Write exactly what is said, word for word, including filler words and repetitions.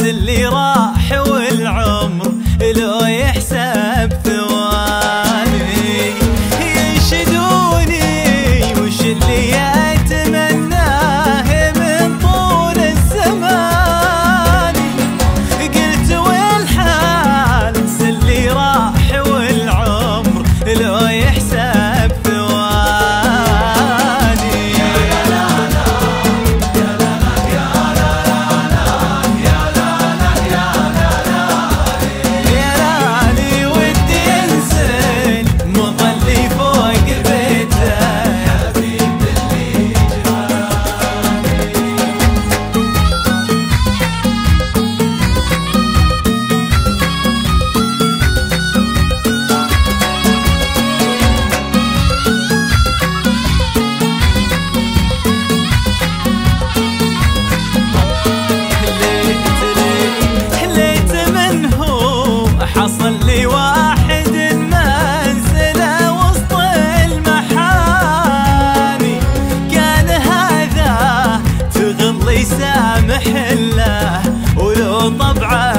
اللي راح والعمر لو يحسب ثواني ينشدوني وش اللي يتمناه من طول الزمان. قلت والحال انسى اللي راح والعمر لو يحسب ثواني. يا لا لا يا لا لا يا لا لا يا لا لا يا لا لا يا لالي ودي انزل مظلي فوق بيته حبيب اللي حصل لي واحد منزله وسط المحاني، كان هذا تغض يسامح الله ولو طبعه